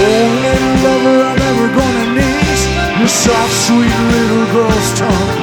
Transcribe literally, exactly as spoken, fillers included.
only lover I'm ever gonna need. Your soft, sweet little girl's tongue.